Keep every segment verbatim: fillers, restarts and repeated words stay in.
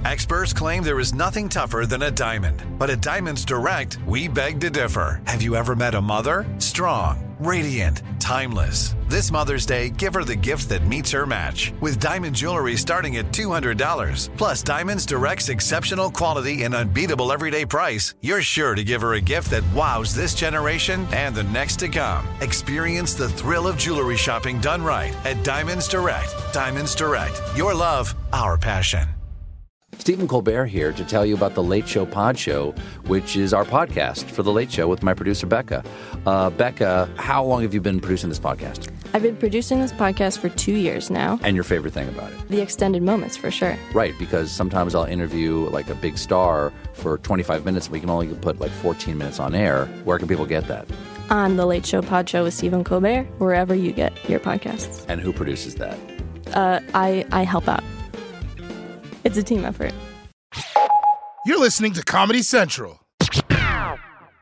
Experts claim there is nothing tougher than a diamond. But at Diamonds Direct, we beg to differ. Have you ever met a mother? Strong, radiant, timeless. This Mother's Day, give her the gift that meets her match. With diamond jewelry starting at two hundred dollars. Plus Diamonds Direct's exceptional quality and unbeatable everyday price, you're sure to give her a gift that wows this generation and the next to come. Experience the thrill of jewelry shopping done right at Diamonds Direct. Diamonds Direct. Your love, our passion. Stephen Colbert here to tell you about the Late Show Pod Show, which is our podcast for The Late Show with my producer, Becca. Uh, Becca, how long have you been producing this podcast? I've been producing this podcast for two years now. And your favorite thing about it? The extended moments, for sure. Right, because sometimes I'll interview like a big star for twenty-five minutes, and we can only put like fourteen minutes on air. Where can people get that? On The Late Show Pod Show with Stephen Colbert, wherever you get your podcasts. And who produces that? Uh, I, I help out. It's a team effort. You're listening to Comedy Central. From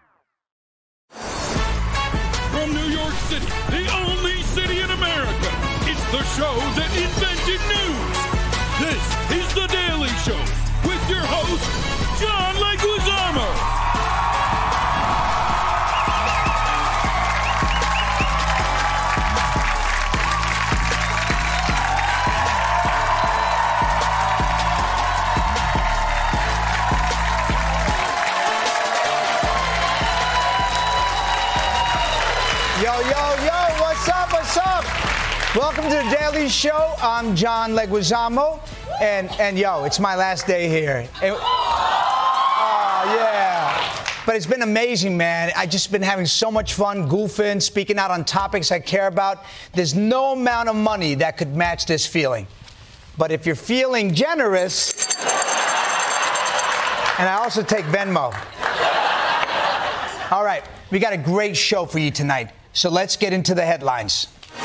New York City, the only city in America, it's the show that invented news. This is The Daily Show with your host, John Leguizamo. Yo, yo, yo, what's up, what's up? Welcome to The Daily Show. I'm John Leguizamo, and, and yo, it's my last day here. And, oh, yeah. But it's been amazing, man. I've just been having so much fun goofing, speaking out on topics I care about. There's no amount of money that could match this feeling. But if you're feeling generous, and I also take Venmo. All right, we got a great show for you tonight. So let's get into the headlines. All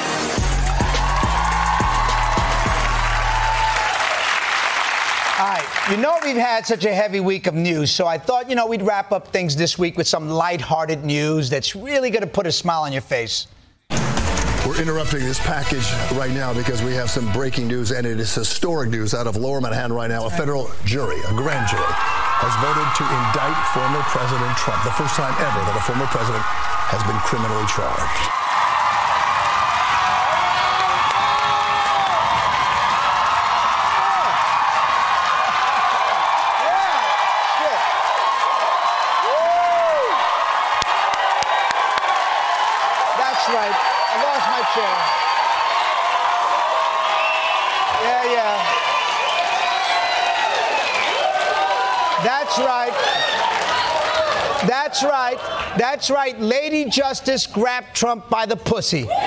right, you know we've had such a heavy week of news, so I thought, you know, we'd wrap up things this week with some lighthearted news that's really going to put a smile on your face. We're interrupting this package right now because we have some breaking news, and it is historic news out of Lower Manhattan right now. A federal jury, a grand jury, has voted to indict former President Trump, the first time ever that a former president has been criminally charged. That's right. I lost my chair. Yeah, yeah. That's right. That's right. That's right. Lady Justice grabbed Trump by the pussy. And,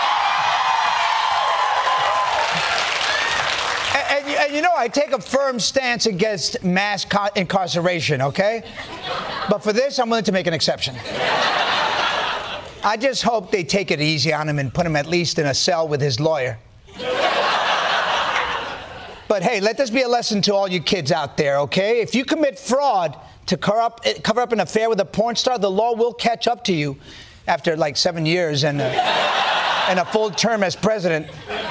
and, and you know, I take a firm stance against mass co- incarceration, okay? But for this, I'm willing to make an exception. I just hope they take it easy on him and put him at least in a cell with his lawyer. But hey, let this be a lesson to all you kids out there, okay? If you commit fraud to cover up, cover up an affair with a porn star, the law will catch up to you after like seven years and a, and a full term as president.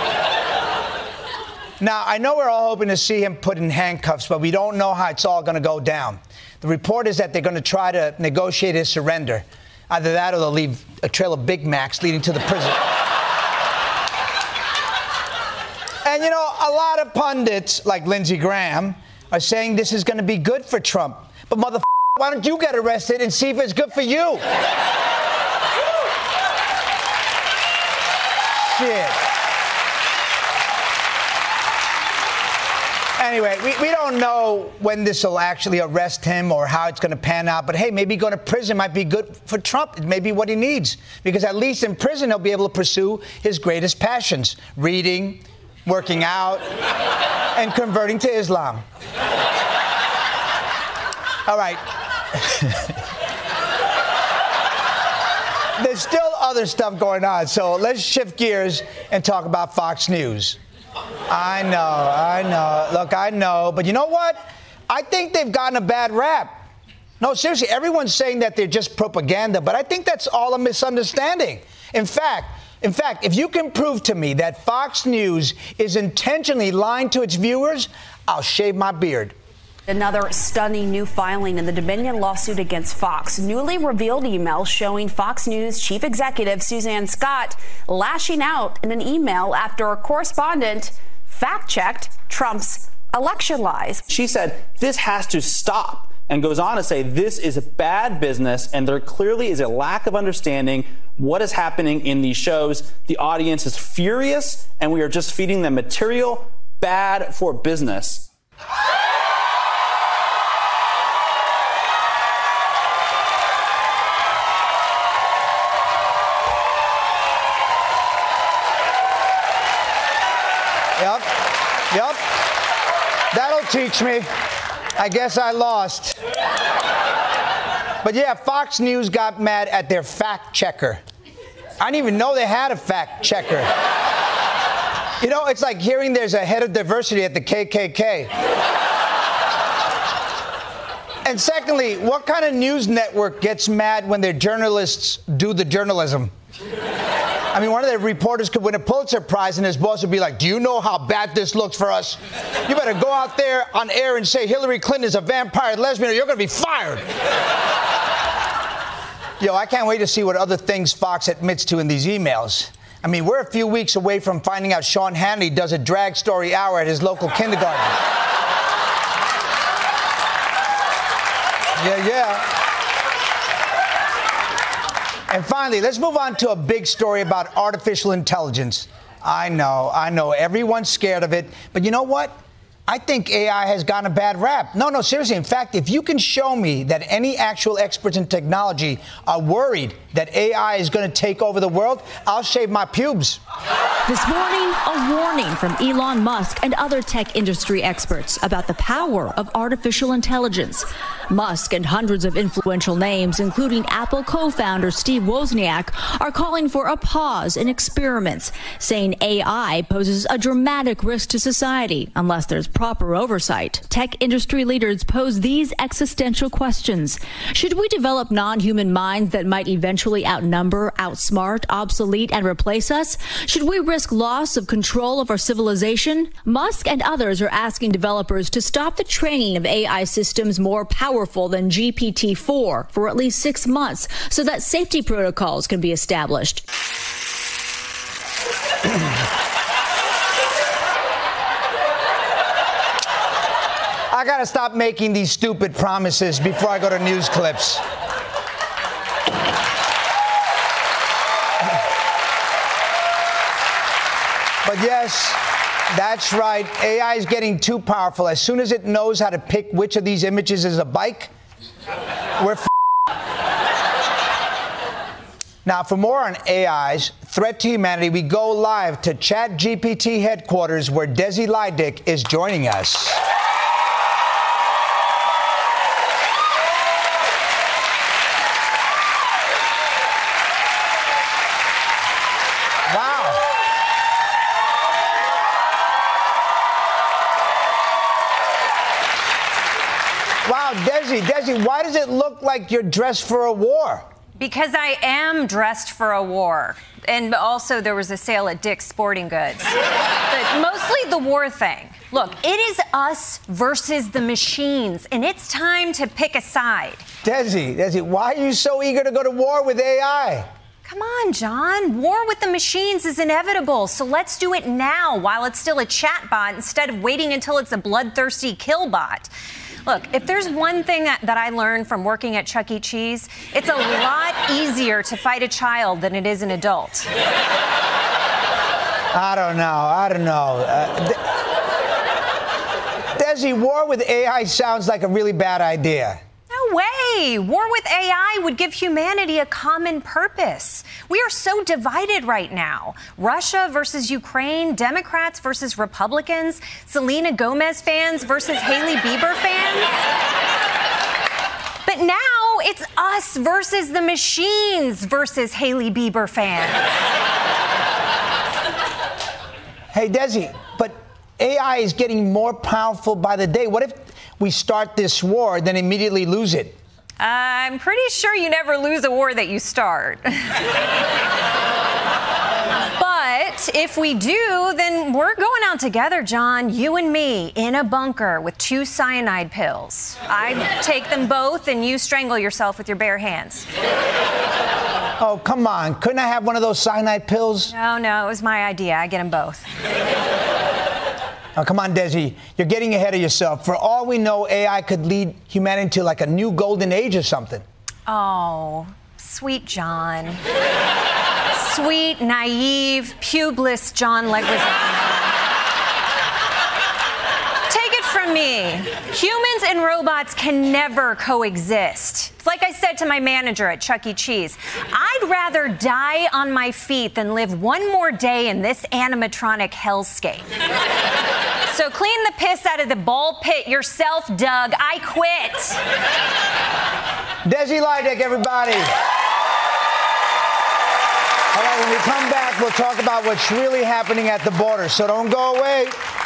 Now, I know we're all hoping to see him put in handcuffs, but we don't know how it's all going to go down. The report is that they're going to try to negotiate his surrender. Either that or they'll leave a trail of Big Macs leading to the prison. And, you know, a lot of pundits, like Lindsey Graham, are saying this is going to be good for Trump. But, motherfucker, why don't you get arrested and see if it's good for you? Shit. Anyway, we, we don't know when this will actually arrest him or how it's going to pan out. But, hey, maybe going to prison might be good for Trump. It may be what he needs. Because at least in prison, he'll be able to pursue his greatest passions. Reading, working out, and converting to Islam. All right. There's still other stuff going on. So let's shift gears and talk about Fox News. I know, I know. Look, I know. But you know what? I think they've gotten a bad rap. No, seriously, everyone's saying that they're just propaganda, but I think that's all a misunderstanding. In fact, in fact, if you can prove to me that Fox News is intentionally lying to its viewers, I'll shave my beard. Another stunning new filing in the Dominion lawsuit against Fox. Newly revealed emails showing Fox News chief executive Suzanne Scott lashing out in an email after a correspondent fact-checked Trump's election lies. She said, this has to stop, and goes on to say this is a bad business, and there clearly is a lack of understanding what is happening in these shows. The audience is furious, and we are just feeding them material bad for business. Yep, yep. That'll teach me. I guess I lost. But yeah, Fox News got mad at their fact checker. I didn't even know they had a fact checker. You know, it's like hearing there's a head of diversity at the K K K. And secondly, what kind of news network gets mad when their journalists do the journalism? I mean, one of the reporters could win a Pulitzer Prize and his boss would be like, do you know how bad this looks for us? You better go out there on air and say Hillary Clinton is a vampire lesbian or you're going to be fired. Yo, I can't wait to see what other things Fox admits to in these emails. I mean, we're a few weeks away from finding out Sean Hannity does a drag story hour at his local kindergarten. Yeah, yeah. And finally, let's move on to a big story about artificial intelligence. I know, I know, everyone's scared of it. But you know what? I think A I has gotten a bad rap. No, no, seriously. In fact, if you can show me that any actual experts in technology are worried that A I is going to take over the world, I'll shave my pubes. This morning, a warning from Elon Musk and other tech industry experts about the power of artificial intelligence. Musk and hundreds of influential names, including Apple co-founder Steve Wozniak, are calling for a pause in experiments, saying A I poses a dramatic risk to society unless there's proper oversight. Tech industry leaders pose these existential questions. Should we develop non-human minds that might eventually outnumber, outsmart, obsolete, and replace us? Should we risk loss of control of our civilization? Musk and others are asking developers to stop the training of A I systems more powerful than G P T four for at least six months so that safety protocols can be established. I gotta stop making these stupid promises before I go to news clips. But yes, that's right. A I is getting too powerful. As soon as it knows how to pick which of these images is a bike, we're f***. Now, for more on A I's threat to humanity, we go live to ChatGPT headquarters where Desi Lydic is joining us. Wow, Desi, Desi, why does it look like you're dressed for a war? Because I am dressed for a war. And also there was a sale at Dick's Sporting Goods. But mostly the war thing. Look, it is us versus the machines, and it's time to pick a side. Desi, Desi, why are you so eager to go to war with A I? Come on, John. War with the machines is inevitable, so let's do it now while it's still a chatbot instead of waiting until it's a bloodthirsty killbot. Look, if there's one thing that, that I learned from working at Chuck E. Cheese, it's a lot easier to fight a child than it is an adult. I don't know. I don't know. Uh, De- Desi, war with A I sounds like a really bad idea. No way. War with A I would give humanity a common purpose. We are so divided right now. Russia versus Ukraine, Democrats versus Republicans, Selena Gomez fans versus Hailey Bieber fans. But now it's us versus the machines versus Hailey Bieber fans. Hey, Desi, but A I is getting more powerful by the day. What if we start this war, then immediately lose it? Uh, I'm pretty sure you never lose a war that you start. But But if we do, then we're going out together, John, you and me, in a bunker with two cyanide pills. I take them both and you strangle yourself with your bare hands. Oh, come on. Couldn't I have one of those cyanide pills? No, no, it was my idea. I get them both. Oh, come on, Desi. You're getting ahead of yourself. For all we know, A I could lead humanity to like a new golden age or something. Oh, sweet John. Sweet, naive, pubeless John Leguizamo. Take it from me. Humans and robots can never coexist. It's like I said to my manager at Chuck E. Cheese. I'd rather die on my feet than live one more day in this animatronic hellscape. So clean the piss out of the ball pit yourself, Doug. I quit. Desi Lydic, everybody. All right, when we come back, we'll talk about what's really happening at the border. So don't go away.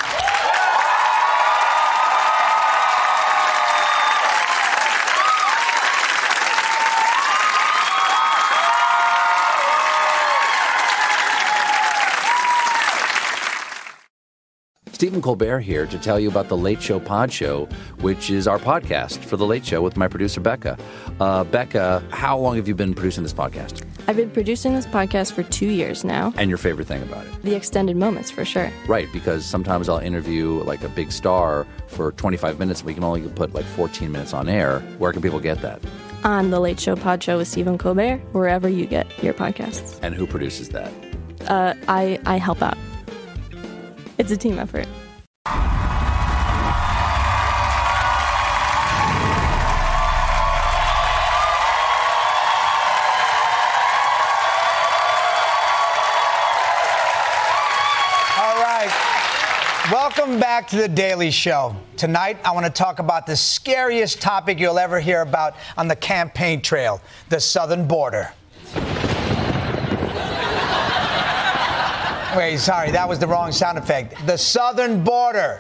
Stephen Colbert here to tell you about the Late Show Pod Show, which is our podcast for the Late Show with my producer, Becca. Uh, Becca, how long have you been producing this podcast? I've been producing this podcast for two years now. And your favorite thing about it? The extended moments, for sure. Right, because sometimes I'll interview like a big star for twenty-five minutes. We can only put like fourteen minutes on air. Where can people get that? On the Late Show Pod Show with Stephen Colbert, wherever you get your podcasts. And who produces that? Uh, I, I help out. It's a team effort. Welcome back to The Daily Show. Tonight, I want to talk about the scariest topic you'll ever hear about on the campaign trail, the southern border. Wait, sorry, that was the wrong sound effect. The southern border.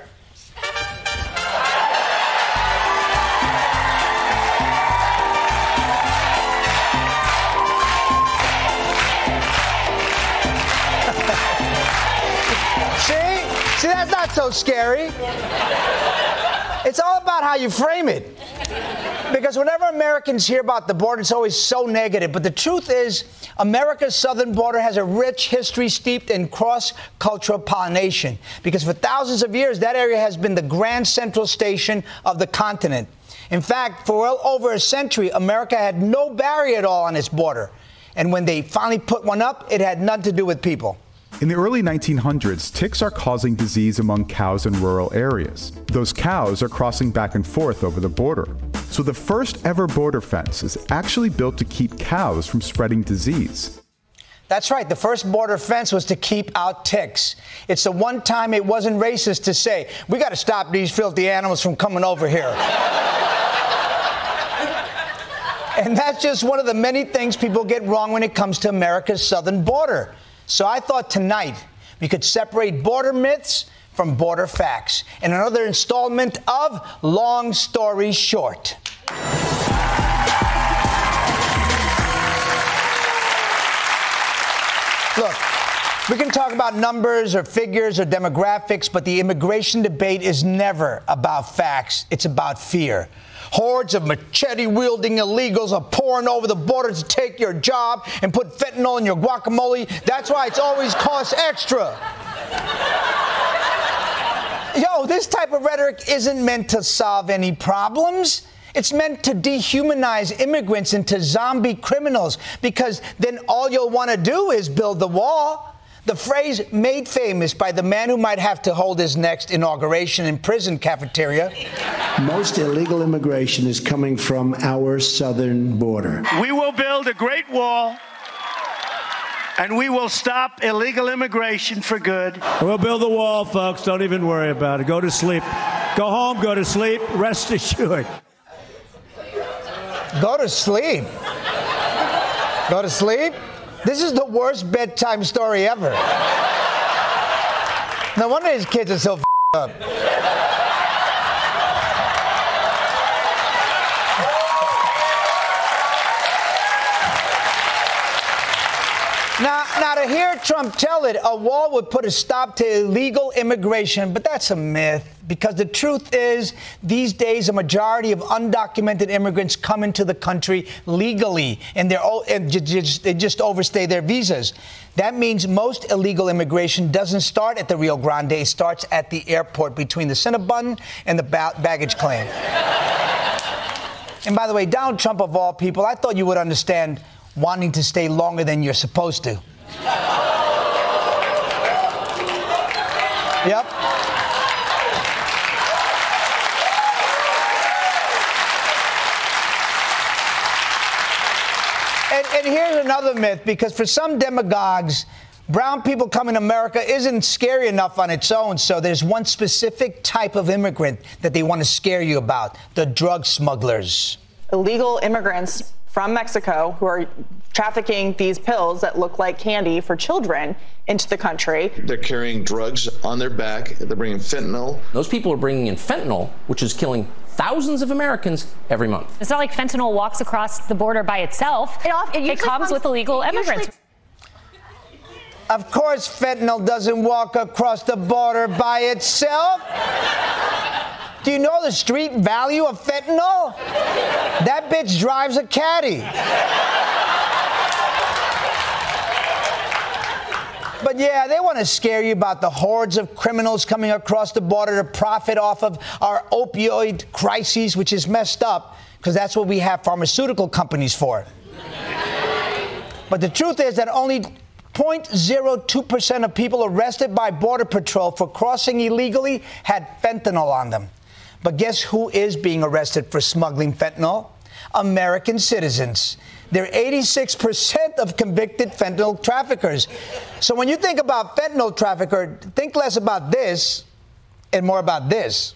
See? See, that's not so scary. It's all about how you frame it. Because whenever Americans hear about the border, it's always so negative. But the truth is, America's southern border has a rich history steeped in cross-cultural pollination. Because for thousands of years, that area has been the grand central station of the continent. In fact, for well over a century, America had no barrier at all on its border. And when they finally put one up, it had nothing to do with people. In the early nineteen hundreds, ticks are causing disease among cows in rural areas. Those cows are crossing back and forth over the border. So the first ever border fence is actually built to keep cows from spreading disease. That's right. The first border fence was to keep out ticks. It's the one time it wasn't racist to say, we got to stop these filthy animals from coming over here. And that's just one of the many things people get wrong when it comes to America's southern border. So I thought tonight we could separate border myths from border facts in another installment of Long Story Short. Look, we can talk about numbers or figures or demographics, but the immigration debate is never about facts. It's about fear. Hordes of machete-wielding illegals are pouring over the border to take your job and put fentanyl in your guacamole. That's why it's always cost extra. Yo, this type of rhetoric isn't meant to solve any problems. It's meant to dehumanize immigrants into zombie criminals, because then all you'll want to do is build the wall. The phrase made famous by the man who might have to hold his next inauguration in prison cafeteria. Most illegal immigration is coming from our southern border. We will build a great wall, and we will stop illegal immigration for good. We'll build the wall, folks. Don't even worry about it. Go to sleep. Go home, go to sleep. Rest assured. Go to sleep? Go to sleep? This is the worst bedtime story ever. No wonder his kids are so f***ed up. Now, now, to I hear Trump tell it, a wall would put a stop to illegal immigration, but that's a myth. Because the truth is, these days, a majority of undocumented immigrants come into the country legally, and, they're, and just, they just overstay their visas. That means most illegal immigration doesn't start at the Rio Grande. It starts at the airport between the Cinnabon and the ba- baggage claim. And by the way, Donald Trump, of all people, I thought you would understand wanting to stay longer than you're supposed to. Yep. And, and here's another myth, because for some demagogues, brown people coming to America isn't scary enough on its own, so there's one specific type of immigrant that they want to scare you about, the drug smugglers. Illegal immigrants from Mexico who are trafficking these pills that look like candy for children into the country. They're carrying drugs on their back. They're bringing fentanyl. Those people are bringing in fentanyl, which is killing thousands of Americans every month. It's not like fentanyl walks across the border by itself. It, off, it, it comes, comes with illegal immigrants. Usually, of course, fentanyl doesn't walk across the border by itself. Do you know the street value of fentanyl? That bitch drives a caddy. But yeah, they want to scare you about the hordes of criminals coming across the border to profit off of our opioid crises, which is messed up, because that's what we have pharmaceutical companies for. But the truth is that only zero point zero two percent of people arrested by Border Patrol for crossing illegally had fentanyl on them. But guess who is being arrested for smuggling fentanyl? American citizens. They're eighty-six percent of convicted fentanyl traffickers. So when you think about fentanyl trafficker, think less about this and more about this.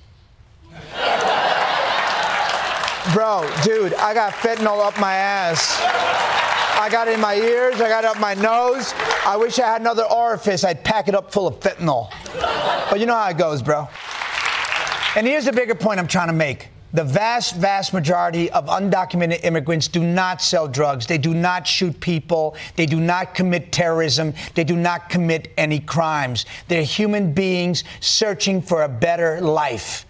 Bro, dude, I got fentanyl up my ass. I got it in my ears. I got it up my nose. I wish I had another orifice. I'd pack it up full of fentanyl. But you know how it goes, bro. And here's the bigger point I'm trying to make. The vast, vast majority of undocumented immigrants do not sell drugs. They do not shoot people. They do not commit terrorism. They do not commit any crimes. They're human beings searching for a better life.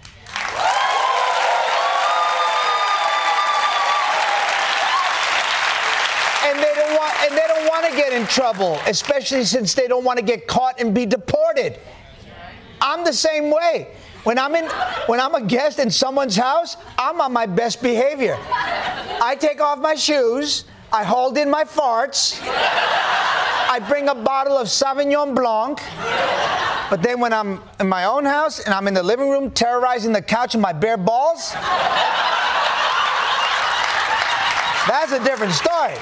And they don't want, and they don't want to get in trouble, especially since they don't want to get caught and be deported. I'm the same way. When I'm in, when I'm a guest in someone's house, I'm on my best behavior. I take off my shoes, I hold in my farts, I bring a bottle of Sauvignon Blanc, but then when I'm in my own house and I'm in the living room terrorizing the couch with my bare balls, that's a different story.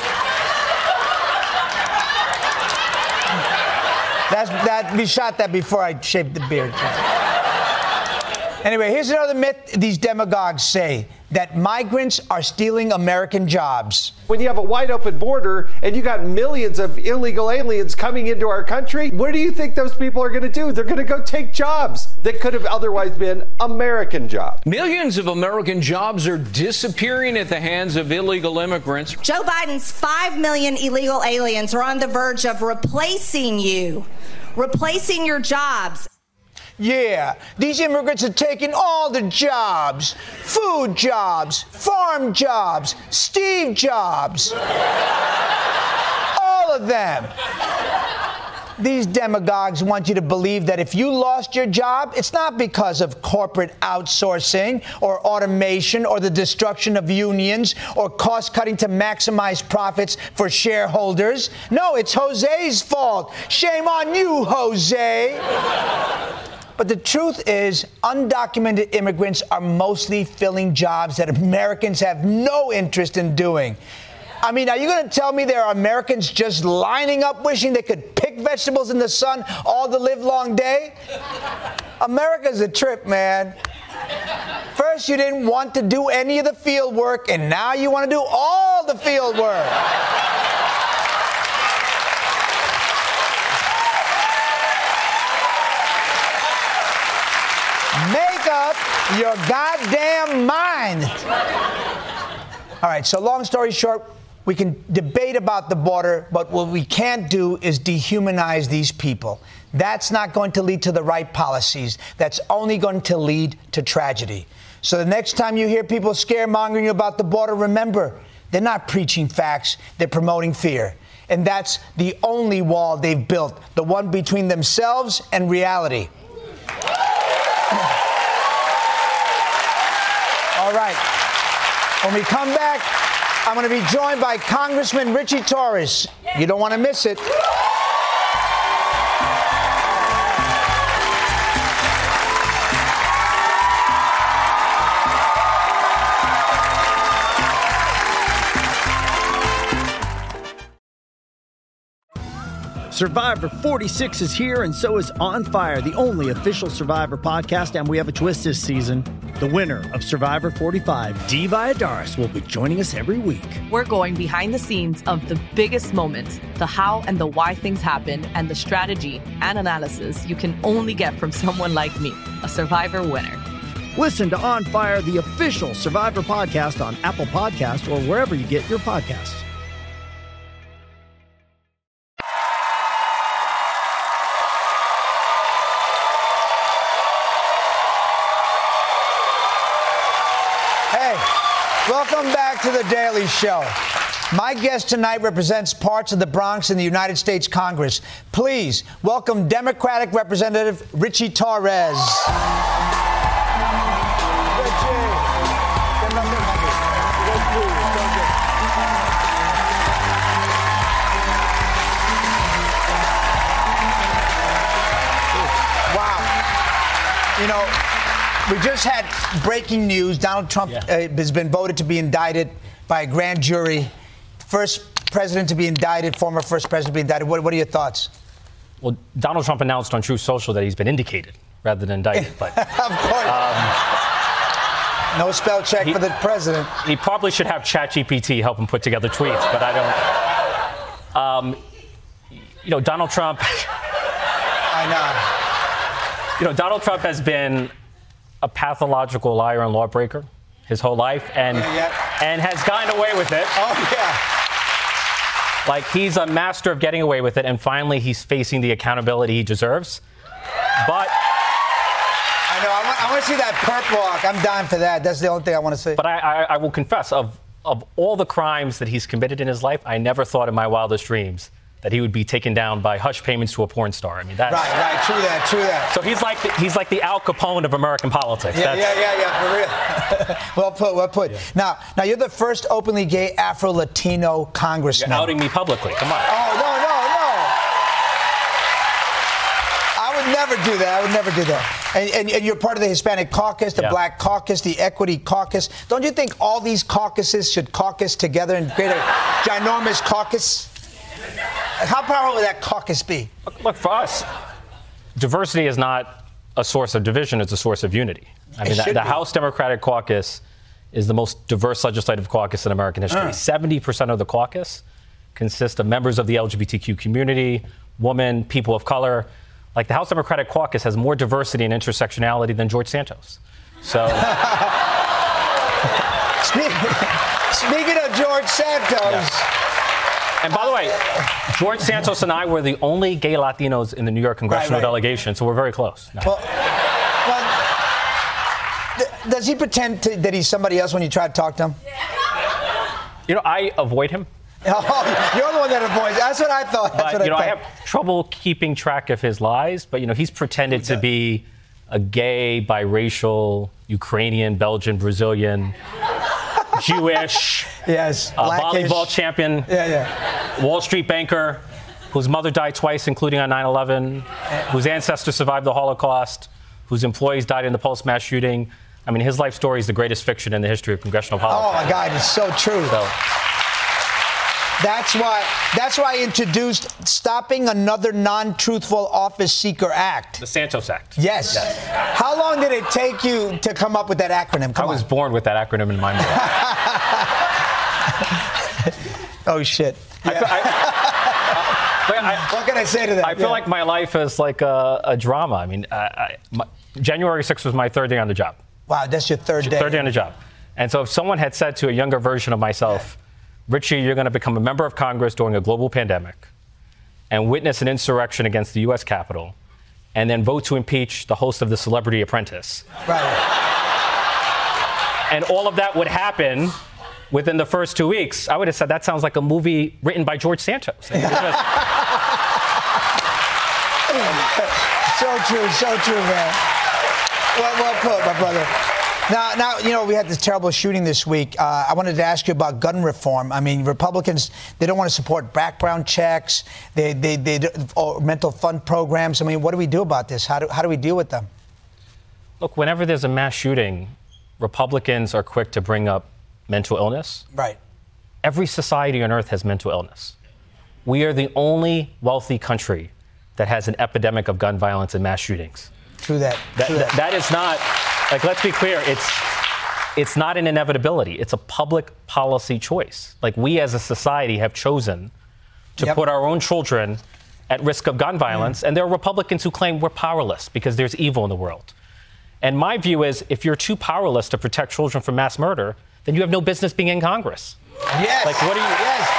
That's, that, we shot that before I shaved the beard. Anyway, here's another myth these demagogues say, that migrants are stealing American jobs. When you have a wide open border and you got millions of illegal aliens coming into our country, what do you think those people are going to do? They're going to go take jobs that could have otherwise been American jobs. Millions of American jobs are disappearing at the hands of illegal immigrants. Joe Biden's five million illegal aliens are on the verge of replacing you, replacing your jobs. Yeah, these immigrants are taking all the jobs. Food jobs, farm jobs, Steve Jobs. All of them. These demagogues want you to believe that if you lost your job, it's not because of corporate outsourcing or automation or the destruction of unions or cost cutting to maximize profits for shareholders. No, it's Jose's fault. Shame on you, Jose. But the truth is, undocumented immigrants are mostly filling jobs that Americans have no interest in doing. I mean, are you going to tell me there are Americans just lining up wishing they could pick vegetables in the sun all the livelong day? America's a trip, man. First, you didn't want to do any of the field work, and now you want to do all the field work. Make up your goddamn mind. All right, so long story short, We can debate about the border, but what we can't do is dehumanize these people. That's not going to lead to the right policies. That's only going to lead to tragedy. So the next time you hear people scaremongering you about the border, remember, they're not preaching facts. They're promoting fear. And that's the only wall they've built, the one between themselves and reality. All right. When we come back, I'm going to be joined by Congressman Richie Torres. You don't want to miss it. Survivor forty-six is here, and so is On Fire, the only official Survivor podcast, and we have a twist this season. The winner of Survivor forty-five, Dee Valladares, will be joining us every week. We're going behind the scenes of the biggest moments, the how and the why things happen, and the strategy and analysis you can only get from someone like me, a Survivor winner. Listen to On Fire, the official Survivor podcast on Apple Podcasts or wherever you get your podcasts. Welcome back to The Daily Show. My guest tonight represents parts of the Bronx in the United States Congress. Please welcome Democratic Representative Richie Torres. Wow. You know, we just had breaking news. Donald Trump yeah. uh, has been voted to be indicted by a grand jury. First president to be indicted, former first president to be indicted. What, what are your thoughts? Well, Donald Trump announced on Truth Social that he's been indicated rather than indicted. But of course. Um, no spell check he, for the president. He probably should have ChatGPT help him put together tweets, but I don't. Um, you know, Donald Trump. I know. You know, Donald Trump has been a pathological liar and lawbreaker his whole life, and yeah, yeah. and has gotten away with it. Oh, yeah. Like, he's a master of getting away with it, and finally he's facing the accountability he deserves. But I know, I want, I want to see that perp walk. I'm dying for that. That's the only thing I want to see. But I, I, I will confess, of, of all the crimes that he's committed in his life, I never thought in my wildest dreams that he would be taken down by hush payments to a porn star. I mean, that's... Right, right, true that, true that. So he's like the, he's like the Al Capone of American politics. Yeah, that's, yeah, yeah, yeah, for real. Well put, well put. Yeah. Now, now, you're the first openly gay Afro-Latino congressman. You're outing me publicly, come on. Oh, no, no, no. I would never do that, I would never do that. And, and, and you're part of the Hispanic caucus, the yeah. Black caucus, the Equity caucus. Don't you think all these caucuses should caucus together and create a ginormous caucus? How powerful would that caucus be? Look, look, for us, diversity is not a source of division, it's a source of unity. I mean, the, the House Democratic Caucus is the most diverse legislative caucus in American history. Uh. seventy percent of the caucus consists of members of the L G B T Q community, women, people of color. Like, the House Democratic Caucus has more diversity and intersectionality than George Santos. So... Speaking of George Santos... Yeah. And by the way, George Santos and I were the only gay Latinos in the New York congressional right, right. delegation, so we're very close. No. Well, well th- does he pretend to, that he's somebody else when you try to talk to him? You know, I avoid him. Oh, you're the one that avoids. That's what I thought. That's but, what you know, I, I have trouble keeping track of his lies, but, you know, he's pretended to be a gay, biracial, Ukrainian, Belgian, Brazilian, Jewish, yes, uh, volleyball champion, yeah, yeah. Wall Street banker, whose mother died twice, including on nine eleven, whose ancestors survived the Holocaust, whose employees died in the Pulse mass shooting. I mean, his life story is the greatest fiction in the history of congressional politics. Oh, my God, it's so true. So, That's why that's why I introduced Stopping Another Non-Truthful Office Seeker Act. The Santos Act. Yes. yes. How long did it take you to come up with that acronym? Come I was on. born with that acronym in my mind. Oh, shit. Yeah. I, I, I, what can I say to that? I feel yeah. like my life is like a, a drama. I mean, I, I, my, January sixth was my third day on the job. Wow, that's your third day. Third day on the job. And so if someone had said to a younger version of myself, Richie, you're going to become a member of Congress during a global pandemic and witness an insurrection against the U S Capitol and then vote to impeach the host of The Celebrity Apprentice. Right. And all of that would happen within the first two weeks. I would have said that sounds like a movie written by George Santos. So true, so true, man. Well, well put, my brother. Now, now, you know, we had this terrible shooting this week. Uh, I wanted to ask you about gun reform. I mean, Republicans, they don't want to support background checks, they, they, they, or mental fund programs. I mean, what do we do about this? How do, how do we deal with them? Look, whenever there's a mass shooting, Republicans are quick to bring up mental illness. Right. Every society on earth has mental illness. We are the only wealthy country that has an epidemic of gun violence and mass shootings. True that. That, True that, that. that is not, like, let's be clear, it's it's not an inevitability. It's a public policy choice. Like, we as a society have chosen to Yep. put our own children at risk of gun violence, mm. and there are Republicans who claim we're powerless because there's evil in the world. And my view is, if you're too powerless to protect children from mass murder, then you have no business being in Congress. Yes. Like, what do you... Yes.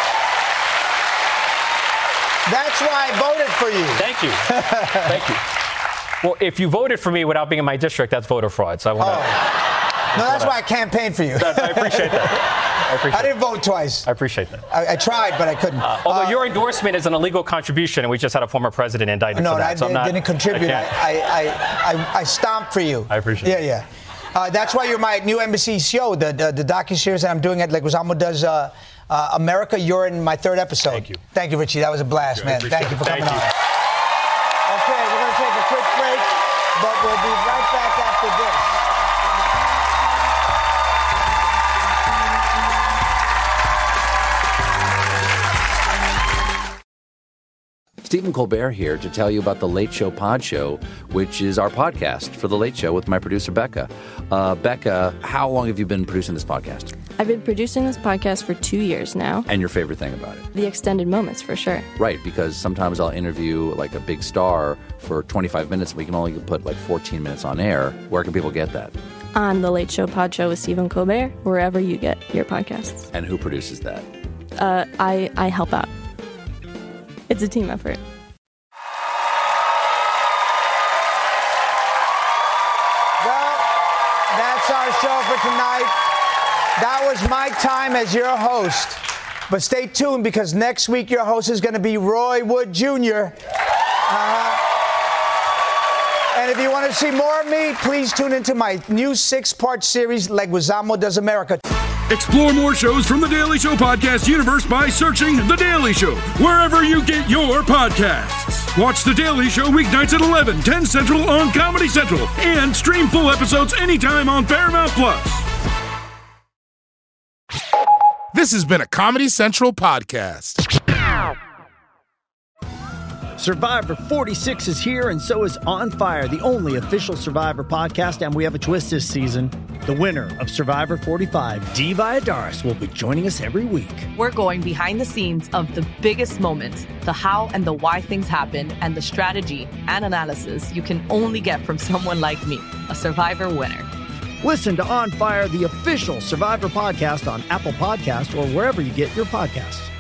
That's why I voted for you. Thank you. Thank you. Well, if you voted for me without being in my district, that's voter fraud. So I want to... Oh. No, that's why I campaigned for you. That, I appreciate that. I, appreciate I didn't vote twice. I appreciate that. I, I tried, but I couldn't. Uh, although uh, your endorsement is an illegal contribution, and we just had a former president indicted no, for that. I so didn't, I'm not, didn't contribute. I, I, I, I, I stomped for you. I appreciate yeah, it. Yeah, yeah. Uh, that's why you're my new embassy show, the the, the docu-series that I'm doing at Leguizamo does uh, uh, America. You're in my third episode. Thank you. Thank you, Richie. That was a blast, man. Thank you for Thank coming you. on. Okay, we're going to take a quick break, but we'll be right back after this. Stephen Colbert here to tell you about the Late Show Pod Show, which is our podcast for the Late Show with my producer, Becca. Uh, Becca, how long have you been producing this podcast? I've been producing this podcast for two years now. And your favorite thing about it? The extended moments, for sure. Right, because sometimes I'll interview like a big star for twenty-five minutes, and we can only put like fourteen minutes on air. Where can people get that? On the Late Show Pod Show with Stephen Colbert, wherever you get your podcasts. And who produces that? Uh, I, I help out. It's a team effort. Well, that's our show for tonight. That was my time as your host. But stay tuned, because next week your host is going to be Roy Wood Junior Uh, and if you want to see more of me, please tune into my new six-part series, Leguizamo Does America. Explore more shows from The Daily Show podcast universe by searching The Daily Show wherever you get your podcasts. Watch The Daily Show weeknights at eleven, ten Central on Comedy Central, and stream full episodes anytime on Paramount Plus. This has been a Comedy Central podcast. Survivor forty-six is here, and so is On Fire, the only official Survivor podcast, and we have a twist this season. The winner of Survivor forty-five, Dee Valladares, will be joining us every week. We're going behind the scenes of the biggest moments, the how and the why things happen, and the strategy and analysis you can only get from someone like me, a Survivor winner. Listen to On Fire, the official Survivor podcast, on Apple Podcasts or wherever you get your podcasts.